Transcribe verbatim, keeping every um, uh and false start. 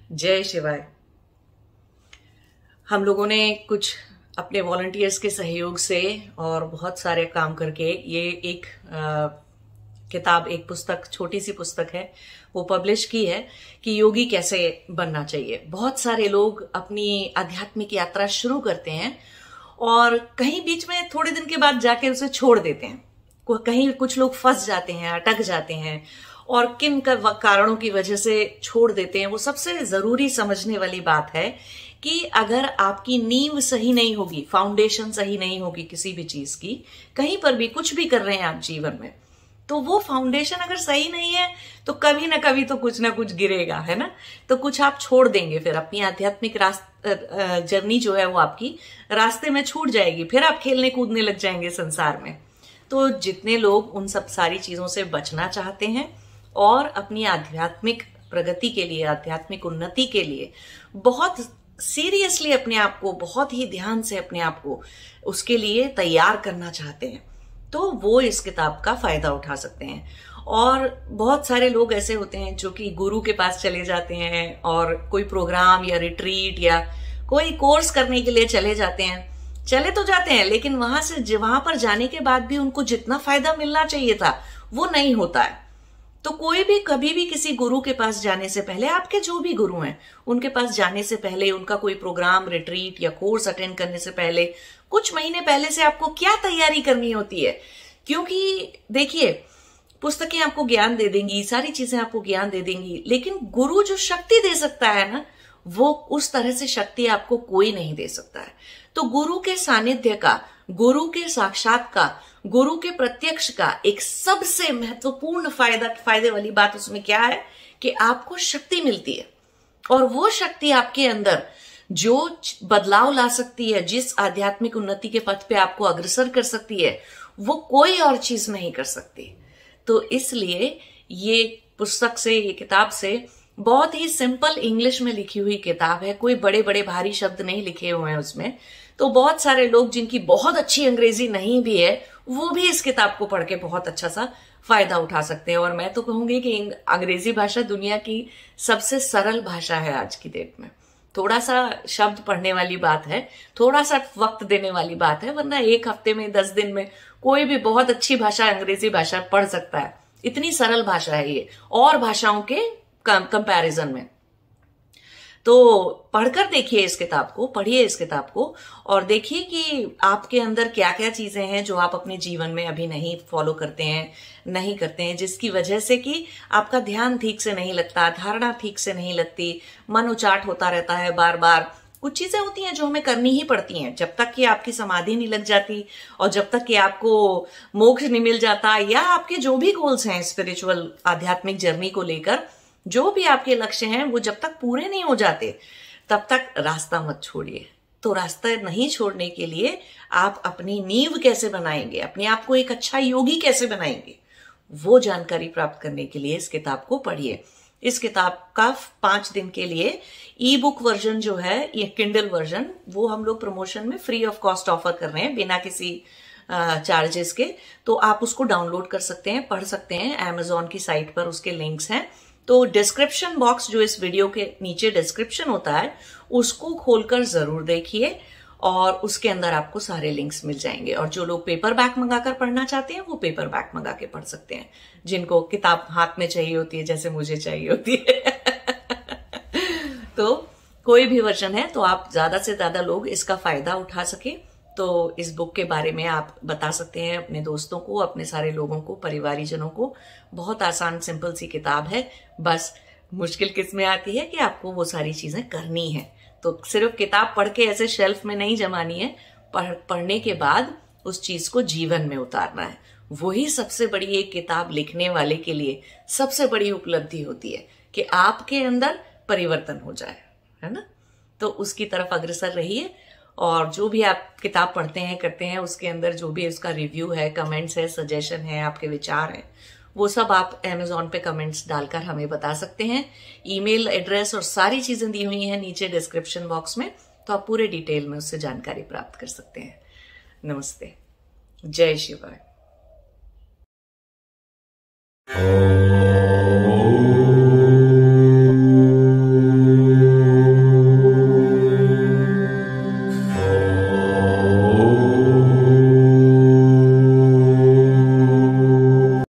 जय शिवाय। हम लोगों ने कुछ अपने वॉलंटियर्स के सहयोग से और बहुत सारे काम करके ये एक आ, किताब, एक पुस्तक, छोटी सी पुस्तक है, वो पब्लिश की है कि योगी कैसे बनना चाहिए। बहुत सारे लोग अपनी आध्यात्मिक यात्रा शुरू करते हैं और कहीं बीच में थोड़े दिन के बाद जाके उसे छोड़ देते हैं। कहीं कुछ लोग फंस जाते हैं, अटक जाते हैं, और किन कारणों की वजह से छोड़ देते हैं। वो सबसे जरूरी समझने वाली बात है कि अगर आपकी नींव सही नहीं होगी, फाउंडेशन सही नहीं होगी किसी भी चीज की, कहीं पर भी कुछ भी कर रहे हैं आप जीवन में, तो वो फाउंडेशन अगर सही नहीं है तो कभी ना कभी तो कुछ ना कुछ गिरेगा, है ना। तो कुछ आप छोड़ देंगे, फिर अपनी आध्यात्मिक रास्ते जर्नी जो है वो आपकी रास्ते में छूट जाएगी, फिर आप खेलने कूदने लग जाएंगे संसार में। तो जितने लोग उन सब सारी चीजों से बचना चाहते हैं और अपनी आध्यात्मिक प्रगति के लिए, आध्यात्मिक उन्नति के लिए बहुत सीरियसली अपने आप को, बहुत ही ध्यान से अपने आप को उसके लिए तैयार करना चाहते हैं, तो वो इस किताब का फायदा उठा सकते हैं। और बहुत सारे लोग ऐसे होते हैं जो कि गुरु के पास चले जाते हैं और कोई प्रोग्राम या रिट्रीट या कोई कोर्स करने के लिए चले जाते हैं, चले तो जाते हैं, लेकिन वहां से वहां पर जाने के बाद भी उनको जितना फायदा मिलना चाहिए था वो नहीं होता है। तो कोई भी कभी भी किसी गुरु के पास जाने से पहले, आपके जो भी गुरु हैं उनके पास जाने से पहले, उनका कोई प्रोग्राम, रिट्रीट या कोर्स अटेंड करने से पहले कुछ महीने पहले से आपको क्या तैयारी करनी होती है। क्योंकि देखिए, पुस्तकें आपको ज्ञान दे देंगी, सारी चीजें आपको ज्ञान दे देंगी, लेकिन गुरु जो शक्ति दे सकता है ना, वो उस तरह से शक्ति आपको कोई नहीं दे सकता है। तो गुरु के सानिध्य का, गुरु के साक्षात का, गुरु के प्रत्यक्ष का एक सबसे महत्वपूर्ण फायदा फायदे वाली बात उसमें क्या है कि आपको शक्ति मिलती है, और वो शक्ति आपके अंदर जो बदलाव ला सकती है, जिस आध्यात्मिक उन्नति के पथ पे आपको अग्रसर कर सकती है, वो कोई और चीज नहीं कर सकती। तो इसलिए ये पुस्तक से, ये किताब से, बहुत ही सिंपल इंग्लिश में लिखी हुई किताब है, कोई बड़े बड़े भारी शब्द नहीं लिखे हुए हैं उसमें। तो बहुत सारे लोग जिनकी बहुत अच्छी अंग्रेजी नहीं भी है, वो भी इस किताब को पढ़ के बहुत अच्छा सा फायदा उठा सकते हैं। और मैं तो कहूंगी कि अंग्रेजी भाषा दुनिया की सबसे सरल भाषा है आज की डेट में। थोड़ा सा शब्द पढ़ने वाली बात है, थोड़ा सा वक्त देने वाली बात है, वरना एक हफ्ते में, दस दिन में कोई भी बहुत अच्छी भाषा, अंग्रेजी भाषा पढ़ सकता है। इतनी सरल भाषा है ये और भाषाओं के कंपैरिजन में। तो पढ़कर देखिए इस किताब को, पढ़िए इस किताब को और देखिए कि आपके अंदर क्या क्या चीजें हैं जो आप अपने जीवन में अभी नहीं फॉलो करते हैं, नहीं करते हैं, जिसकी वजह से कि आपका ध्यान ठीक से नहीं लगता, धारणा ठीक से नहीं लगती, मन उचाट होता रहता है बार बार। कुछ चीजें होती हैं जो हमें करनी ही पड़ती हैं, जब तक कि आपकी समाधि नहीं लग जाती और जब तक कि आपको मोक्ष नहीं मिल जाता, या आपके जो भी गोल्स हैं स्पिरिचुअल आध्यात्मिक जर्नी को लेकर, जो भी आपके लक्ष्य हैं, वो जब तक पूरे नहीं हो जाते तब तक रास्ता मत छोड़िए। तो रास्ता नहीं छोड़ने के लिए आप अपनी नींव कैसे बनाएंगे, अपने आप को एक अच्छा योगी कैसे बनाएंगे, वो जानकारी प्राप्त करने के लिए इस किताब को पढ़िए। इस किताब का पांच दिन के लिए ई बुक वर्जन जो है, ये किंडल वर्जन, वो हम लोग प्रमोशन में फ्री ऑफ कॉस्ट ऑफर कर रहे हैं, बिना किसी चार्जेस के। तो आप उसको डाउनलोड कर सकते हैं, पढ़ सकते हैं, अमेजोन की साइट पर उसके लिंक्स हैं। तो डिस्क्रिप्शन बॉक्स जो इस वीडियो के नीचे डिस्क्रिप्शन होता है, उसको खोलकर जरूर देखिए और उसके अंदर आपको सारे लिंक्स मिल जाएंगे। और जो लोग पेपर बैक मंगाकर पढ़ना चाहते हैं, वो पेपर बैक मंगा के पढ़ सकते हैं। जिनको किताब हाथ में चाहिए होती है, जैसे मुझे चाहिए होती है तो कोई भी वर्जन है, तो आप ज्यादा से ज्यादा लोग इसका फायदा उठा सके, तो इस बुक के बारे में आप बता सकते हैं अपने दोस्तों को, अपने सारे लोगों को, परिवारीजनों को। बहुत आसान सिंपल सी किताब है, बस मुश्किल किसमें आती है कि आपको वो सारी चीजें करनी है। तो सिर्फ किताब पढ़ के ऐसे शेल्फ में नहीं जमानी है, पढ़ पढ़ने के बाद उस चीज को जीवन में उतारना है। वही सबसे बड़ी एक किताब लिखने वाले के लिए सबसे बड़ी उपलब्धि होती है कि आपके अंदर परिवर्तन हो जाए, है ना। तो उसकी तरफ अग्रसर रहिए और जो भी आप किताब पढ़ते हैं, करते हैं, उसके अंदर जो भी उसका रिव्यू है, कमेंट्स है, सजेशन है, आपके विचार हैं, वो सब आप अमेजोन पे कमेंट्स डालकर हमें बता सकते हैं। ईमेल एड्रेस और सारी चीजें दी हुई हैं नीचे डिस्क्रिप्शन बॉक्स में, तो आप पूरे डिटेल में उससे जानकारी प्राप्त कर सकते हैं। नमस्ते, जय शिवाय।